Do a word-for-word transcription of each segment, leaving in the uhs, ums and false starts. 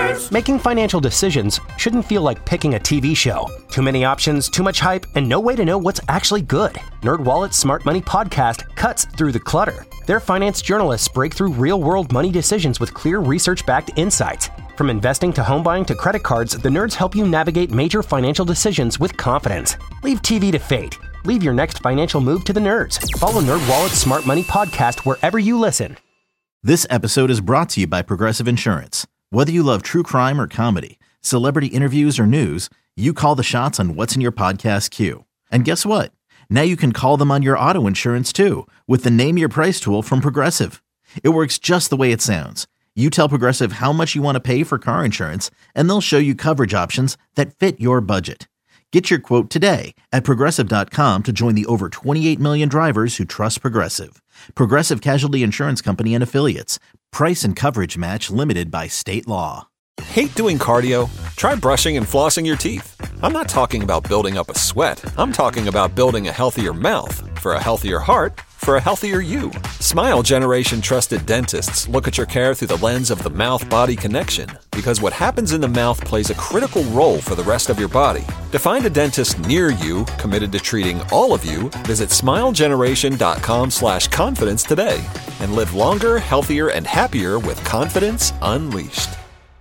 Nerds! Making financial decisions shouldn't feel like picking a T V show. Too many options, too much hype, and no way to know what's actually good. NerdWallet's Smart Money Podcast cuts through the clutter. Their finance journalists break through real-world money decisions with clear research-backed insights. From investing to home buying to credit cards, the nerds help you navigate major financial decisions with confidence. Leave T V to fate. Leave your next financial move to the nerds. Follow NerdWallet's Smart Money Podcast wherever you listen. This episode is brought to you by Progressive Insurance. Whether you love true crime or comedy, celebrity interviews or news, you call the shots on what's in your podcast queue. And guess what? Now you can call them on your auto insurance too with the Name Your Price tool from Progressive. It works just the way it sounds. You tell Progressive how much you want to pay for car insurance, and they'll show you coverage options that fit your budget. Get your quote today at Progressive dot com to join the over twenty-eight million drivers who trust Progressive. Progressive Casualty Insurance Company and Affiliates. Price and coverage match limited by state law. Hate doing cardio? Try brushing and flossing your teeth. I'm not talking about building up a sweat. I'm talking about building a healthier mouth. For a healthier heart, for a healthier you. Smile Generation trusted dentists look at your care through the lens of the mouth-body connection, because what happens in the mouth plays a critical role for the rest of your body. To find a dentist near you committed to treating all of you, visit smilegeneration.com slash confidence today and live longer, healthier, and happier with confidence unleashed.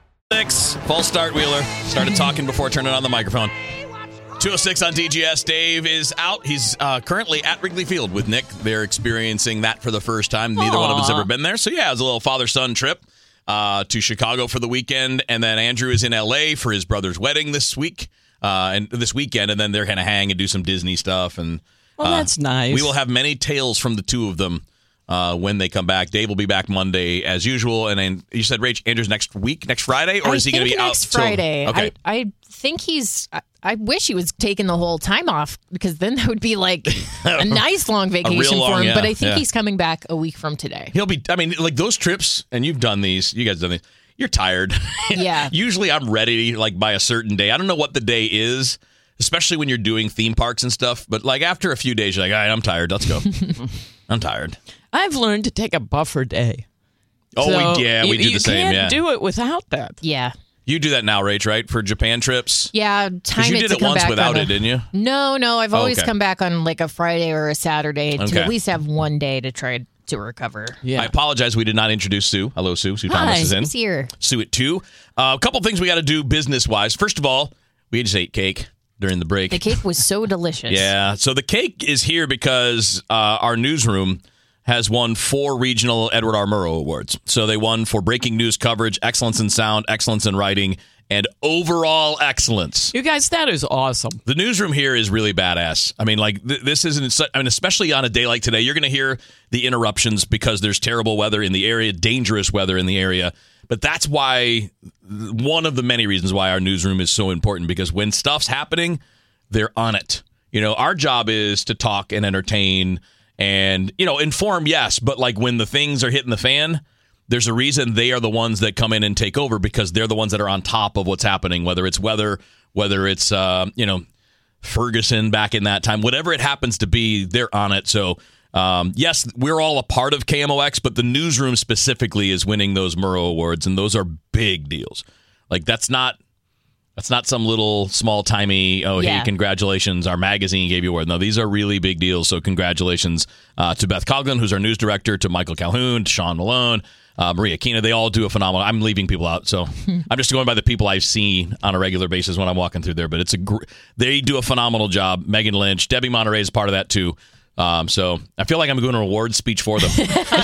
Six, false start, Wheeler. Started talking before turning on the microphone. two oh six on D G S. Dave is out. He's uh, currently at Wrigley Field with Nick. They're experiencing that for the first time. Neither Aww. one of us ever been there. So, yeah, it was a little father-son trip uh, to Chicago for the weekend. And then Andrew is in L A for his brother's wedding this week uh, and this weekend. And then they're going to hang and do some Disney stuff. And Well, uh, that's nice. We will have many tales from the two of them Uh, when they come back. Dave will be back Monday as usual. And then you said, Rach, Andrew's next week, next Friday? Or I is he going to be next out? Friday. Till, okay. I, I think he's, I, I wish he was taking the whole time off, because then that would be like a nice long vacation long, for him. yeah, but I think yeah. he's coming back a week from today. He'll be, I mean, like those trips, and you've done these, you guys done these, you're tired. Yeah. Usually I'm ready like by a certain day. I don't know what the day is, especially when you're doing theme parks and stuff. But like after a few days, you're like, all right, I'm tired. Let's go. I'm tired. I've learned to take a buffer day. Oh, so we, yeah, we you, do the same. You can't yeah. do it without that. Yeah. You do that now, Rach, right? For Japan trips? Yeah, time you it did to it come once back without on a, it, didn't you? No, no. I've Oh, always okay. come back on like a Friday or a Saturday to Okay. at least have one day to try to recover. Yeah. I apologize. We did not introduce Sue. Hello, Sue. Sue Hi, Thomas is in. Sue's here. Sue at two. Uh, a couple things we got to do business-wise. First of all, we just ate cake during the break. The cake was so delicious. Yeah. So the cake is here because uh, our newsroom has won four regional Edward R. Murrow Awards. So they won for breaking news coverage, excellence in sound, excellence in writing, and overall excellence. You guys, that is awesome. The newsroom here is really badass. I mean, like, th- this isn't, I mean, especially on a day like today, you're going to hear the interruptions because there's terrible weather in the area, dangerous weather in the area. But that's why, one of the many reasons why our newsroom is so important, because when stuff's happening, they're on it. You know, our job is to talk and entertain and, you know, inform, yes, but like when the things are hitting the fan, there's a reason they are the ones that come in and take over, because they're the ones that are on top of what's happening, whether it's weather, whether it's, uh, you know, Ferguson back in that time, whatever it happens to be, they're on it. So, um, yes, we're all a part of K M O X, but the newsroom specifically is winning those Murrow Awards, and those are big deals. Like, that's not... That's not some little small-timey, oh, Yeah. hey, congratulations, our magazine gave you an award. No, these are really big deals, so congratulations uh, to Beth Coughlin, who's our news director, to Michael Calhoun, to Sean Malone, uh, Maria Kina. They all do a phenomenal... I'm leaving people out, so I'm just going by the people I've seen on a regular basis when I'm walking through there, but it's a gr- they do a phenomenal job. Megan Lynch, Debbie Monterey is part of that, too. Um, so I feel like I'm doing an award speech for them.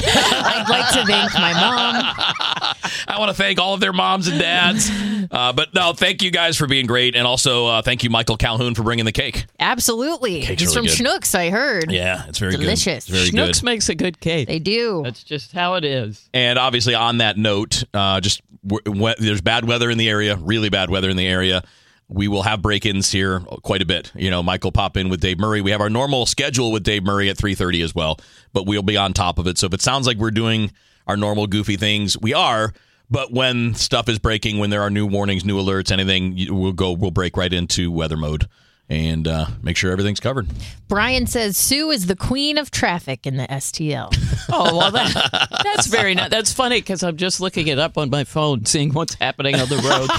I'd like to thank my mom. I want to thank all of their moms and dads. Uh, but no, thank you guys for being great. And also uh, thank you, Michael Calhoun, for bringing the cake. Absolutely. Cake's It's really from good. Schnucks, I heard. Yeah, it's very Delicious. good. It's very Schnucks good. makes a good cake. They do. That's just how it is. And obviously on that note, uh, just w- w- there's bad weather in the area, really bad weather in the area. We will have break-ins here quite a bit. You know, Michael pop in with Dave Murray. We have our normal schedule with Dave Murray at three thirty as well, but we'll be on top of it. So if it sounds like we're doing our normal goofy things, we are. But when stuff is breaking, when there are new warnings, new alerts, anything, we'll go, we'll break right into weather mode. and uh, make sure everything's covered. Brian says Sue is the queen of traffic in the S T L. Oh, well, that, that's very nice. That's funny because I'm just looking it up on my phone, seeing what's happening on the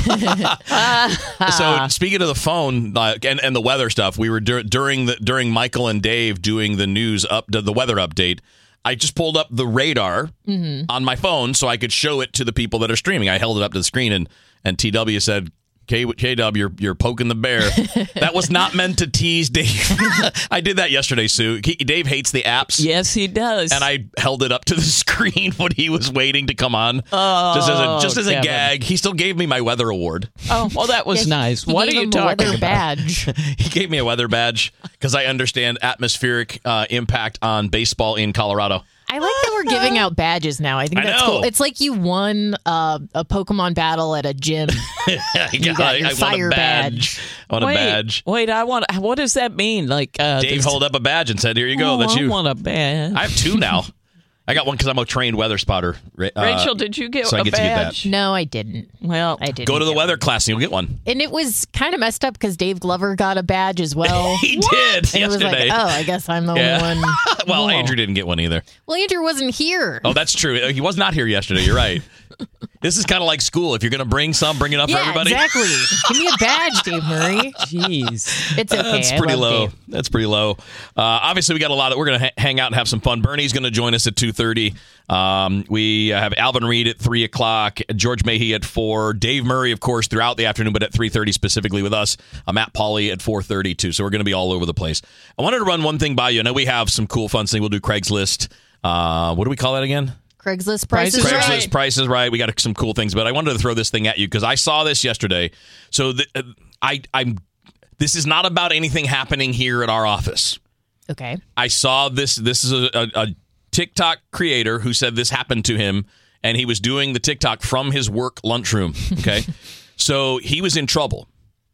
road. So speaking of the phone uh, and, and the weather stuff, we were dur- during the during Michael and Dave doing the news up the weather update. I just pulled up the radar mm-hmm. on my phone so I could show it to the people that are streaming. I held it up to the screen, and, and T W said, K- K-Dub, you're, you're poking the bear. That was not meant to tease Dave. I did that yesterday, Sue. He, Dave hates the apps. Yes, he does. And I held it up to the screen when he was waiting to come on. Oh, just as a, just as a Kevin. gag. He still gave me my weather award. Oh, well, that was Yeah, nice. he What are gave you him a talking weather about? badge. He gave me a weather badge because I understand atmospheric uh, impact on baseball in Colorado. I like that we're giving out badges now. I think I that's know. cool. It's like you won uh, a Pokemon battle at a gym. I You got your I want fire a badge. I want wait, a badge. Wait, I want. What does that mean? Like uh, Dave does- held up a badge and said, "Here you go. Oh, That's I you." want a badge. I have two now. I got one because I'm a trained weather spotter. Uh, Rachel, did you get so I a get to get that. badge? No, I didn't. Well, I didn't. Go to the get weather one. class and you'll get one. And it was kind of messed up because Dave Glover got a badge as well. He did And it was yesterday. like, oh, I guess I'm the Yeah. only one. Well, Whoa. Andrew didn't get one either. Well, Andrew wasn't here. Oh, that's true. He was not here yesterday. You're right. This is kind of like school. If you're going to bring some, bring it up yeah, for everybody. exactly. Give me a badge, Dave Murray. jeez. It's okay. That's I pretty love low. Dave. That's pretty low. Uh, obviously, we got a lot of. We're going to ha- hang out and have some fun. Bernie's going to join us at two thirty. Um, we have Alvin Reed at three o'clock. George Mahey at four. Dave Murray, of course, throughout the afternoon, but at three thirty specifically with us. Uh, Matt Pauley at four thirty too. So we're going to be all over the place. I wanted to run one thing by you. I know we have some cool, fun things. We'll do Craigslist. Uh, what do we call that again? Craigslist Price prices is Craigslist Right. Price is Right. We got some cool things, but I wanted to throw this thing at you because I saw this yesterday. So the, uh, I, I'm. This is not about anything happening here at our office. Okay. I saw this. This is a, a, a TikTok creator who said this happened to him, and he was doing the TikTok from his work lunchroom. Okay, so he was in trouble,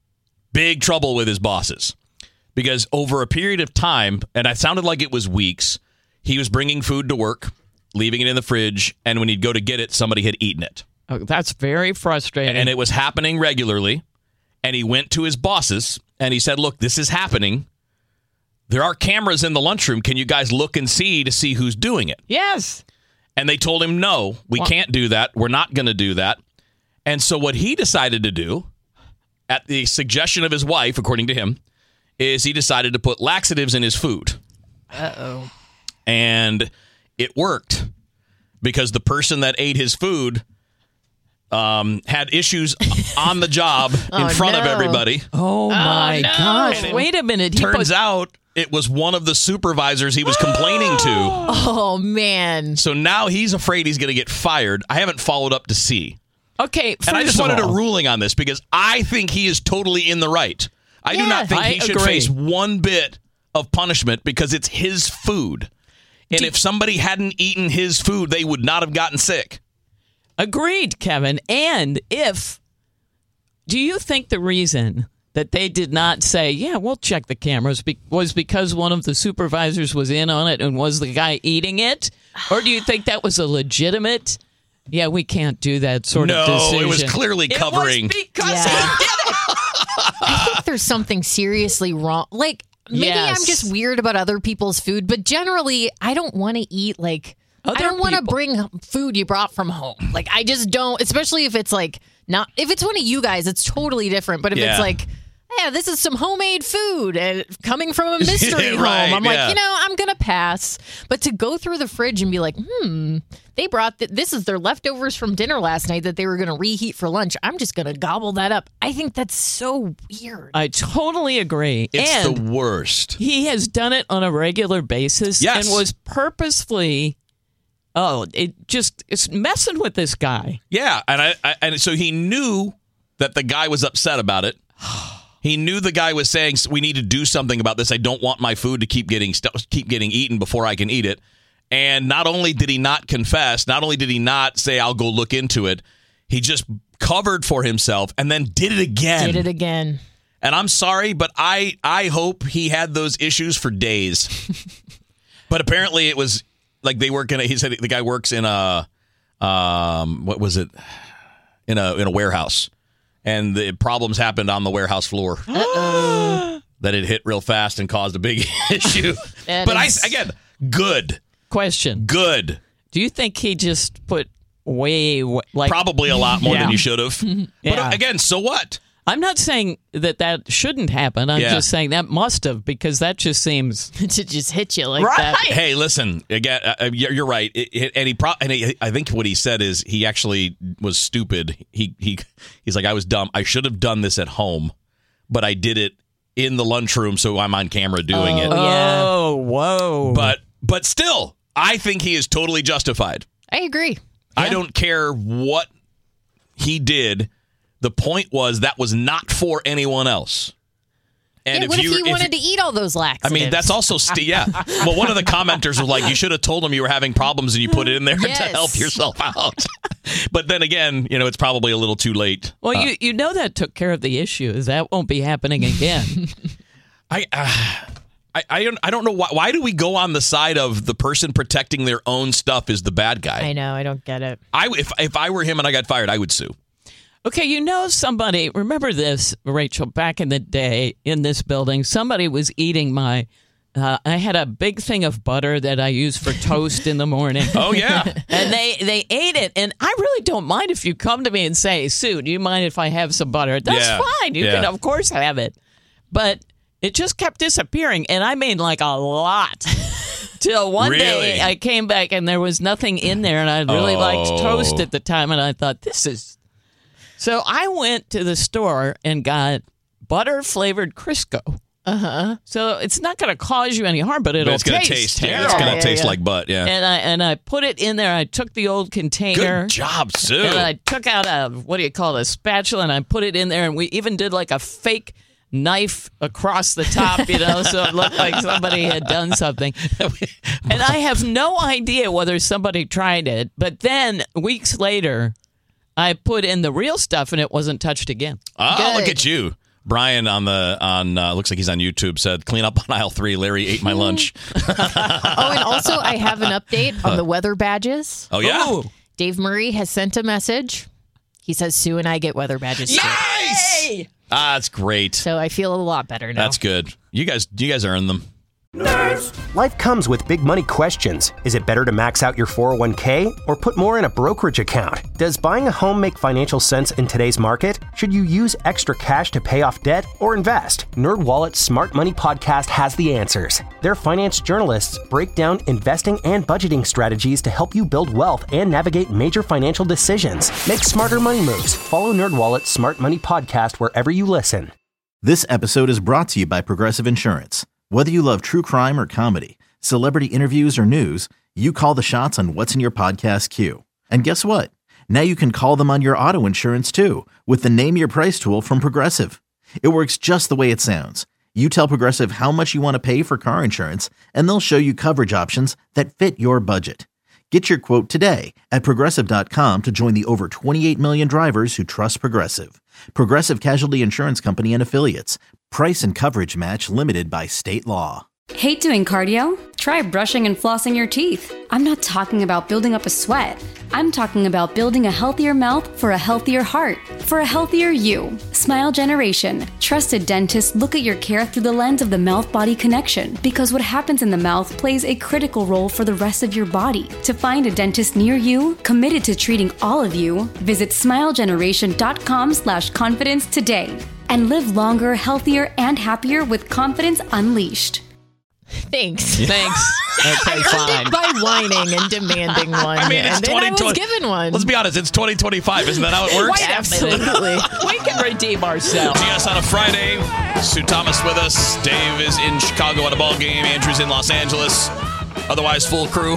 big trouble with his bosses, because over a period of time, and it sounded like it was weeks, he was bringing food to work, leaving it in the fridge, and when he'd go to get it, somebody had eaten it. Oh, that's very frustrating. And it was happening regularly. And he went to his bosses and he said, look, this is happening. There are cameras in the lunchroom. Can you guys look and see to see who's doing it? yes. And they told him, no, we What? can't do that. We're not going to do that. And so what he decided to do, at the suggestion of his wife, according to him, is he decided to put laxatives in his food. Uh-oh. And it worked because the person that ate his food um, had issues on the job in Oh, front of no. everybody. Oh, my no. gosh. And it Wait a minute. He Turns put- out it was one of the supervisors he was complaining to. Oh, man. So now he's afraid he's going to get fired. I haven't followed up to see. Okay, And I first just of wanted all- a ruling on this because I think he is totally in the right. I do Yeah, not think I he should agree. face one bit of punishment because it's his food. And if somebody hadn't eaten his food, they would not have gotten sick. Agreed, Kevin. And if, do you think the reason that they did not say, yeah, we'll check the cameras, be- was because one of the supervisors was in on it and was the guy eating it? Or do you think that was a legitimate, yeah, we can't do that sort No, of decision? it was clearly covering. It was because Yeah. he did it. I think there's something seriously wrong. Like, maybe Yes. I'm just weird about other people's food, but generally, I don't want to eat, like, Other I don't want to people. bring food you brought from home. Like, I just don't, especially if it's like, not, if it's one of you guys, it's totally different. But if Yeah. it's like, yeah, this is some homemade food and coming from a mystery Right, home, I'm yeah. like, you know, I'm going to pass. But to go through the fridge and be like, hmm, they brought, th- this is their leftovers from dinner last night that they were going to reheat for lunch. I'm just going to gobble that up. I think that's so weird. I totally agree. It's and the worst. he has done it on a regular basis Yes. and was purposefully, oh, it just, it's messing with this guy. Yeah, and I, I and so he knew that the guy was upset about it. He knew the guy was saying we need to do something about this. I don't want my food to keep getting stu- keep getting eaten before I can eat it. And not only did he not confess, not only did he not say I'll go look into it, he just covered for himself and then did it again. Did it again. And I'm sorry, but I I hope he had those issues for days. But apparently it was like they work in a, he said the guy works in a um what was it? In a in a warehouse. And the problems happened on the warehouse floor. that it hit real fast and caused a big issue. That But I is- again, good, Question. good. Do you think he just put way, way like Probably a lot more Yeah. than you should have. But Yeah. uh, again, so what? I'm not saying that that shouldn't happen. I'm Yeah. just saying that must have, because that just seems to just hit you like right. that. Hey, listen. Again, uh, you're, you're right. It, it, and he, pro- and he, I think what he said is he actually was stupid. He he he's like, I was dumb. I should have done this at home, but I did it in the lunchroom, so I'm on camera doing it. Yeah. Oh, whoa. But but still, I think he is totally justified. I agree. I don't care what he did. The point was that was not for anyone else. And yeah, what if, you, he wanted you, to eat all those I laxatives? mean, that's also st- yeah. Well, one of the commenters was like, "You should have told him you were having problems, and you put it in there to Yes. help yourself out." But then again, you know, it's probably a little too late. well, Uh, you you know that took care of the issue. That won't be happening again. I, uh, I, I don't, I don't know why. Why do we go on the side of the person protecting their own stuff is the bad guy? I know. I don't get it. I, if if I were him and I got fired, I would sue. Okay, you know somebody, remember this, Rachel, back in the day in this building, somebody was eating my, uh, I had a big thing of butter that I use for toast in the morning. Oh yeah. And they, they ate it. And I really don't mind if you come to me and say, Sue, do you mind if I have some butter? That's Yeah. fine. You Yeah. can, of course, have it. But it just kept disappearing. And I made like a lot. Till one Really? day I came back and there was nothing in there. And I really liked Oh. toast at the time. And I thought, this is. So I went to the store and got butter flavored Crisco. Uh huh. So it's not going to cause you any harm, but it'll But it's gonna taste taste. Yeah, terrible. it's gonna Yeah, taste yeah. like butt. Yeah. And I and I put it in there. I took the old container. Good job, Sue. And I took out a what do you call it, a spatula, and I put it in there. And we even did like a fake knife across the top, you know, so it looked like somebody had done something. And I have no idea whether somebody tried it, but then weeks later, I put in the real stuff and it wasn't touched again. Oh, Good. look at you. Brian on the on uh, looks like he's on YouTube said clean up on aisle three. Larry ate my lunch. Oh, and also I have an update on the weather badges. Oh yeah, Ooh. Dave Murray has sent a message. He says Sue and I get weather badges too. nice. Ah, that's great. So I feel a lot better now. That's good. You guys, you guys earned them. Life comes with big money questions. Is it better to max out your four oh one k or put more in a brokerage account? Does buying a home make financial sense in today's market? Should you use extra cash to pay off debt or invest? NerdWallet's Smart Money Podcast has the answers. Their finance journalists break down investing and budgeting strategies to help you build wealth and navigate major financial decisions. Make smarter money moves. Follow NerdWallet's Smart Money Podcast wherever you listen. This episode is brought to you by Progressive Insurance. Whether you love true crime or comedy, celebrity interviews or news, you call the shots on what's in your podcast queue. And guess what? Now you can call them on your auto insurance too with the Name Your Price tool from Progressive. It works just the way it sounds. You tell Progressive how much you want to pay for car insurance, and they'll show you coverage options that fit your budget. Get your quote today at Progressive dot com to join the over twenty-eight million drivers who trust Progressive. Progressive Casualty Insurance Company and Affiliates. Price and coverage match limited by state law. Hate doing cardio? Try brushing and flossing your teeth. I'm not talking about building up a sweat. I'm talking about building a healthier mouth for a healthier heart, for a healthier you. Smile Generation. Trusted dentists look at your care through the lens of the mouth-body connection because what happens in the mouth plays a critical role for the rest of your body. To find a dentist near you, committed to treating all of you, visit smile generation dot com slash confidence today and live longer, healthier, and happier with confidence unleashed. Thanks. Thanks. Okay, I fine. earned it by whining and demanding one. I mean, it's and then I was twenty twenty. given one. Let's be honest, it's twenty twenty-five. Isn't that how it works? Absolutely. We can redeem ourselves. See us on a Friday. Sue Thomas with us. Dave is in Chicago at a ball game. Andrew's in Los Angeles. Otherwise, full crew.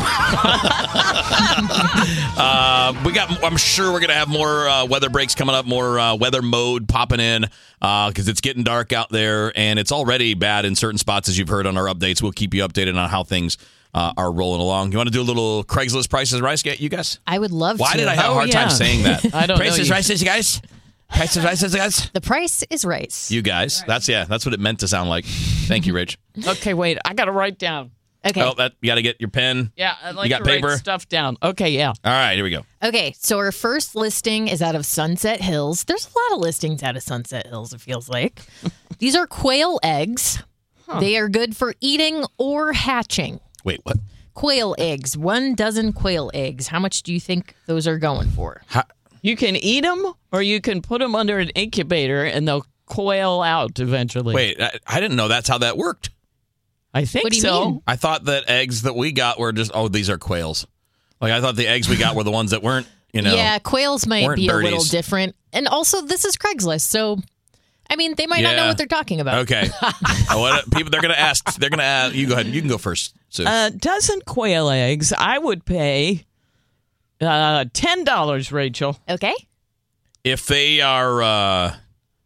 uh, we got. I'm sure we're gonna have more uh, weather breaks coming up. More uh, weather mode popping in because uh, it's getting dark out there, and it's already bad in certain spots, as you've heard on our updates. We'll keep you updated on how things uh, are rolling along. You want to do a little Craigslist prices rice, you guys? I would love Why to. did I have a Oh, hard time yeah. saying that? I don't know. Prices You- rices, you guys. Prices rices, you guys. The price is rice. You guys. That's yeah. That's what it meant to sound like. Thank you, Rich. Okay, wait. I got to write down. Okay. Oh, that you got to get your pen. Yeah, I like You got to write paper? stuff down. Okay, yeah. All right, here we go. Okay, so our first listing is out of Sunset Hills. There's a lot of listings out of Sunset Hills, it feels like. These are quail eggs. Huh. They are good for eating or hatching. Wait, what? Quail eggs. One dozen quail eggs. How much do you think those are going for? How? You can eat them, or you can put them under an incubator, and they'll quail out eventually. Wait, I, I didn't know that's how that worked. I think what do you so. mean? I thought that eggs that we got were just, oh, these are quails. Like, I thought the eggs we got were the ones that weren't, you know. Yeah, quails might weren't be birdies. a little different. And also, this is Craigslist, so... I mean, they might Yeah. not know what they're talking about. Okay. what, people, they're going to ask. They're going to ask. You go ahead. You can go first, Sue. A uh, dozen quail eggs, I would pay uh, ten dollars, Rachel. Okay. If they are, uh,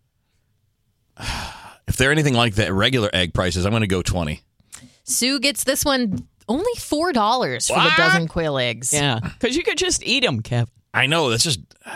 if they're anything like the regular egg prices, I'm going to go twenty. Sue gets this one only four dollars for What? the dozen quail eggs. Yeah, because you could just eat them, Kev. I know. That's just, I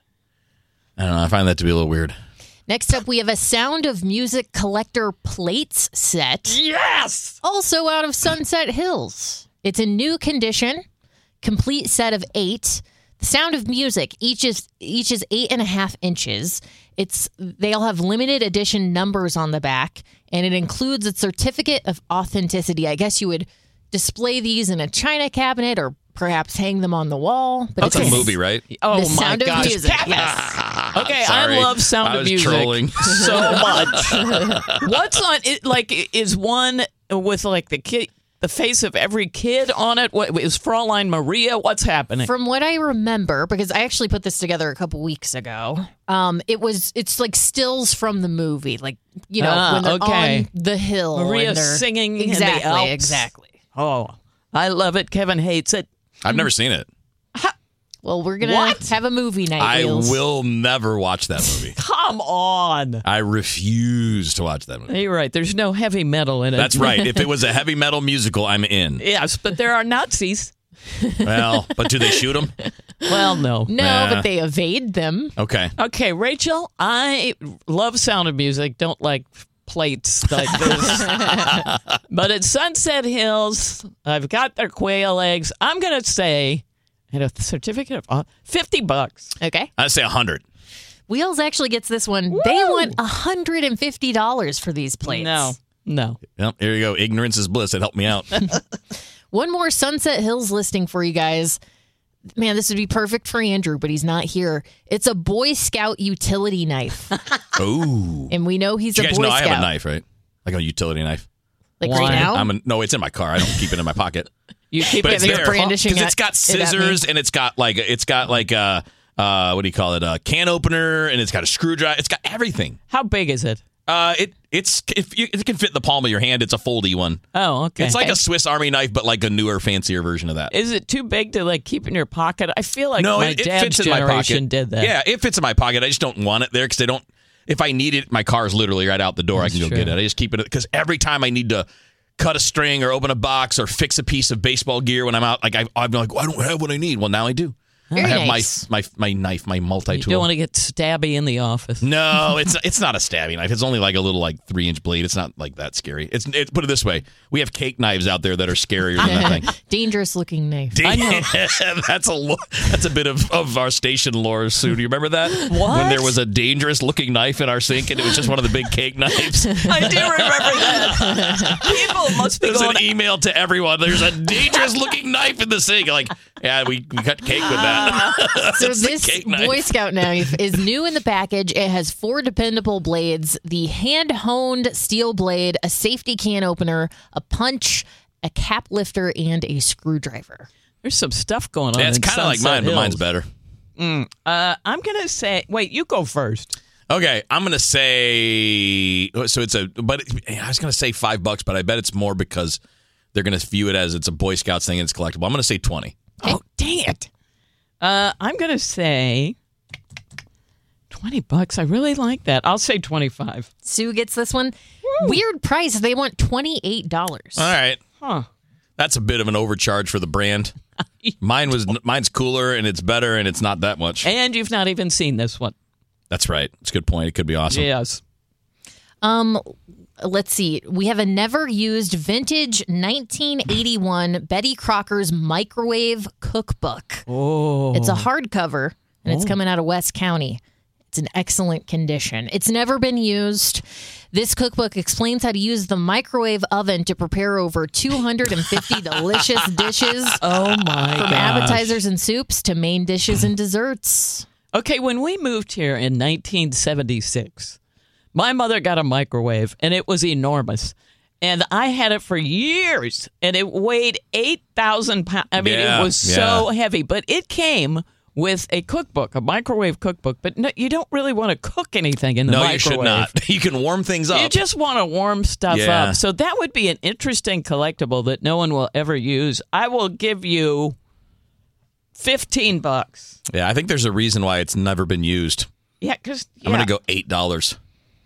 don't know. I find that to be a little weird. Next up, we have a Sound of Music collector plates set. Yes! Also out of Sunset Hills. It's a new condition, complete set of eight. The Sound of Music, each is each is eight and a half inches. It's they all have limited edition numbers on the back, and it includes a certificate of authenticity. I guess you would display these in a china cabinet or perhaps hang them on the wall. But It's a movie, right? Oh, The my Sound of gosh. Music, Kevin! yes. Okay, Sorry. I love Sound I of was Music trolling. so much. What's on it? Like, is one with like the kid, the face of every kid on it? What is Fraulein Maria? What's happening? From what I remember, because I actually put this together a couple weeks ago, um, it was it's like stills from the movie, like you know Ah, when they're okay. on the hill, Maria and they're, singing in the exactly, Alps. exactly. Oh, I love it. Kevin hates it. I've never seen it. Well, we're gonna What? have a movie night. I Wheels. will never watch that movie. Come on. I refuse to watch that movie. You're right. There's no heavy metal in it. That's right. If it was a heavy metal musical, I'm in. Yes, but there are Nazis. Well, but do they shoot them? Well, no. No, Nah. but they evade them. Okay. Okay, Rachel, I love Sound of Music. Don't like plates like this. But at Sunset Hills, I've got their quail eggs. I'm going to say, at a certificate of uh, fifty bucks. Okay. I'd say one hundred. Wheels actually gets this one. They want one hundred fifty dollars for these plates. No, no. Yep, here you go. Ignorance is bliss. It helped me out. One more Sunset Hills listing for you guys. Man, this would be perfect for Andrew, but he's not here. It's a Boy Scout utility knife. Ooh. And we know he's You a guys Boy know Scout. I have a knife, right? Like a utility knife. Like Why? right now? I'm a, no, it's in my car. I don't keep it in my pocket. You keep But it it's you're there brandishing because it- it's got it at me. scissors and it's got like it's got like a uh, what do you call it? A can opener and it's got a screwdriver. It's got everything. How big is it? Uh, it it's if you, it can fit in the palm of your hand. It's a foldy one. Oh, okay. It's like a Swiss Army knife, but like a newer, fancier version of that. Is it too big to like keep in your pocket? I feel like no, my it, it dad's fits in my generation pocket. did that. Yeah, it fits in my pocket. I just don't want it there because I don't. If I need it, my car is literally right out the door. That's I can go true. get it. I just keep it because every time I need to cut a string or open a box or fix a piece of baseball gear when I'm out, like I, I'm like, well, I don't have what I need. Well, now I do. Very I have nice. my my my knife, my multi You tool. don't want to get stabby in the office. No, it's it's not a stabby knife. It's only like a little like three inch blade. It's not like that scary. It's it, put it this way: we have cake knives out there that are scarier than that thing. Dangerous looking knife. I know. that's a lo- that's a bit of, of our station lore, Sue. Do you remember that? What? When there was a dangerous looking knife in our sink and it was just one of the big cake knives. I do remember that. People must be There's going. an email to everyone. There's a dangerous looking knife in the sink. Like, yeah, we, we cut cake with that. So It's the this cake knife. Boy Scout knife is new in the package. It has four dependable blades, the hand-honed steel blade, a safety can opener, a punch, a cap lifter, and a screwdriver. There's some stuff going on. Yeah, it's in kind of like Sunset mine, but mine's Hills. better. Uh, I'm gonna say. Wait, you go first. Okay, I'm gonna say so. It's a, but it, I was gonna say five bucks, but I bet it's more because they're gonna view it as it's a Boy Scouts thing and it's collectible. I'm gonna say twenty. Oh, dang it! Uh, I'm gonna say twenty bucks. I really like that. I'll say twenty-five. Sue gets this one. Weird price. They want twenty-eight dollars. All right, Huh? that's a bit of an overcharge for the brand. Mine was mine's cooler and it's better and it's not that much. And you've not even seen this one. That's right. It's a good point. It could be awesome. Yes. Um, let's see. We have a never used vintage nineteen eighty-one Betty Crocker's microwave cookbook. Oh, It's a hardcover, and it's coming out of West County. It's in excellent condition. It's never been used. This cookbook explains how to use the microwave oven to prepare over two hundred fifty delicious dishes. Oh, my From gosh. appetizers and soups to main dishes and desserts. Okay, when we moved here in nineteen seventy-six, my mother got a microwave, and it was enormous. And I had it for years, and it weighed eight thousand pounds. I mean, Yeah, it was yeah. so heavy. But it came with a cookbook, a microwave cookbook. But no, you don't really want to cook anything in the No, microwave. you should not. You can warm things up. You just want to warm stuff Yeah. up. So that would be an interesting collectible that no one will ever use. I will give you fifteen bucks. Yeah, I think there's a reason why it's never been used. Yeah, because I'm going to go eight dollars.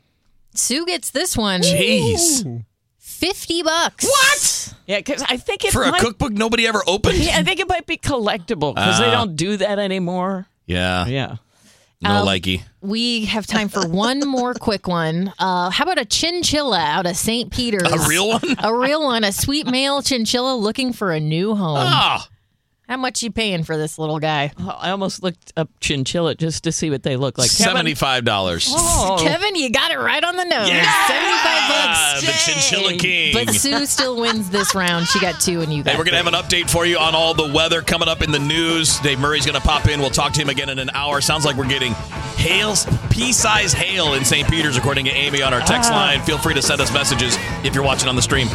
Sue gets this one. Jeez. fifty bucks. What? Yeah, because I think it For a might, cookbook nobody ever opened? Yeah, I think it might be collectible because they Ah. don't do that anymore. Yeah. Yeah. No Um, likey. We have time for one more quick one. Uh, how about a chinchilla out of Saint Peter's? A real one? A real one. A sweet male chinchilla looking for a new home. Ah. How much you paying for this little guy? Oh, I almost looked up chinchilla just to see what they look like. Kevin? seventy-five dollars. Oh. Kevin, you got it right on the nose. Yeah! seventy-five bucks. The Chinchilla King. But Sue still wins this round. She got two and you got Hey, we're going to have an update for you on all the weather coming up in the news. Dave Murray's going to pop in. We'll talk to him again in an hour. Sounds like we're getting hail, pea-sized hail in Saint Peter's, according to Amy on our text line. Feel free to send us messages if you're watching on the stream.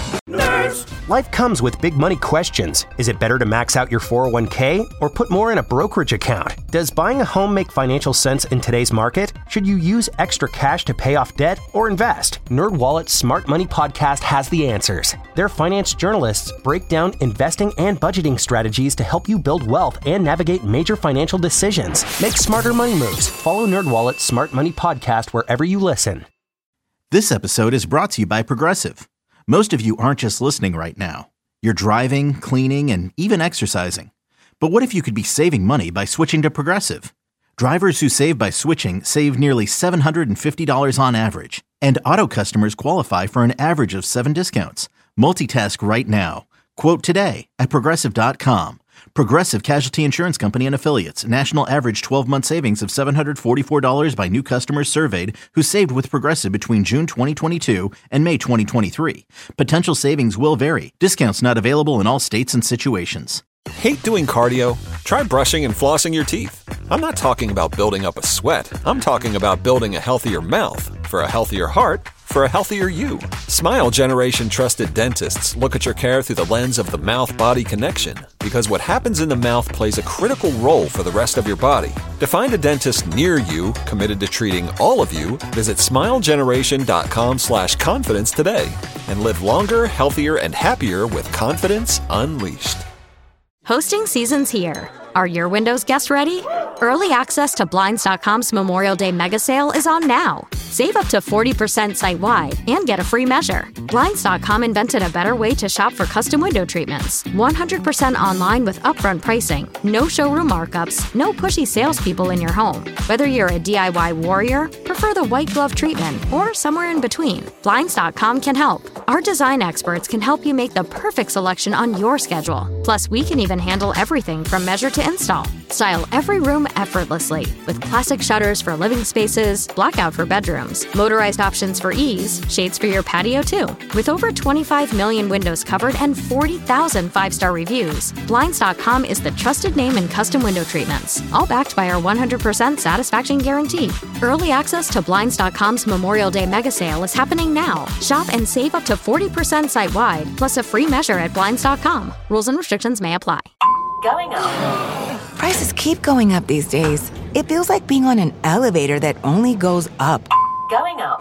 Life comes with big money questions. Is it better to max out your four oh one k or put more in a brokerage account? Does buying a home make financial sense in today's market? Should you use extra cash to pay off debt or invest? NerdWallet's Smart Money Podcast has the answers. Their finance journalists break down investing and budgeting strategies to help you build wealth and navigate major financial decisions. Make smarter money moves. Follow NerdWallet's Smart Money Podcast wherever you listen. This episode is brought to you by Progressive. Most of you aren't just listening right now. You're driving, cleaning, and even exercising. But what if you could be saving money by switching to Progressive? Drivers who save by switching save nearly seven hundred fifty dollars on average. And auto customers qualify for an average of seven discounts. Multitask right now. Quote today at Progressive dot com. Progressive Casualty Insurance Company and Affiliates. National average twelve-month savings of seven hundred forty-four dollars by new customers surveyed who saved with Progressive between June twenty twenty-two and May twenty twenty-three. Potential savings will vary. Discounts not available in all states and situations. Hate doing cardio? Try brushing and flossing your teeth. I'm not talking about building up a sweat. I'm talking about building a healthier mouth for a healthier heart for a healthier you. Smile Generation trusted dentists look at your care through the lens of the mouth-body connection because what happens in the mouth plays a critical role for the rest of your body. To find a dentist near you committed to treating all of you, visit smilegeneration.com slash confidence today and live longer, healthier, and happier with confidence unleashed. Hosting season's here. Are your windows guests ready? Early access to Blinds dot com's Memorial Day mega sale is on now. Save up to forty percent site-wide and get a free measure. Blinds dot com invented a better way to shop for custom window treatments. one hundred percent online with upfront pricing, no showroom markups, no pushy salespeople in your home. Whether you're a D I Y warrior, prefer the white glove treatment, or somewhere in between, Blinds dot com can help. Our design experts can help you make the perfect selection on your schedule. Plus, we can even handle everything from measure to install. Style every room effortlessly with classic shutters for living spaces, blackout for bedrooms, motorized options for ease, shades for your patio too. With over twenty-five million windows covered and forty thousand five-star reviews, Blinds dot com is the trusted name in custom window treatments, all backed by our one hundred percent satisfaction guarantee. Early access to Blinds dot com's Memorial Day mega sale is happening now. Shop and save up to forty percent site-wide, plus a free measure at Blinds dot com. Rules and restrictions may apply. Going up. Prices keep going up these days. It feels like being on an elevator that only goes up. Going up.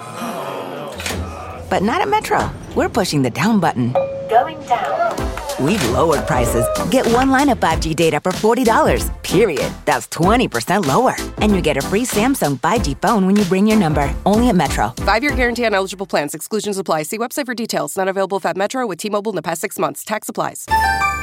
But not at Metro. We're pushing the down button. Going down. We've lowered prices. Get one line of five G data for forty dollars, period. That's twenty percent lower. And you get a free Samsung five G phone when you bring your number. Only at Metro. Five-year guarantee on eligible plans. Exclusions apply. See website for details. Not available at Metro with T-Mobile in the past six months. Tax applies.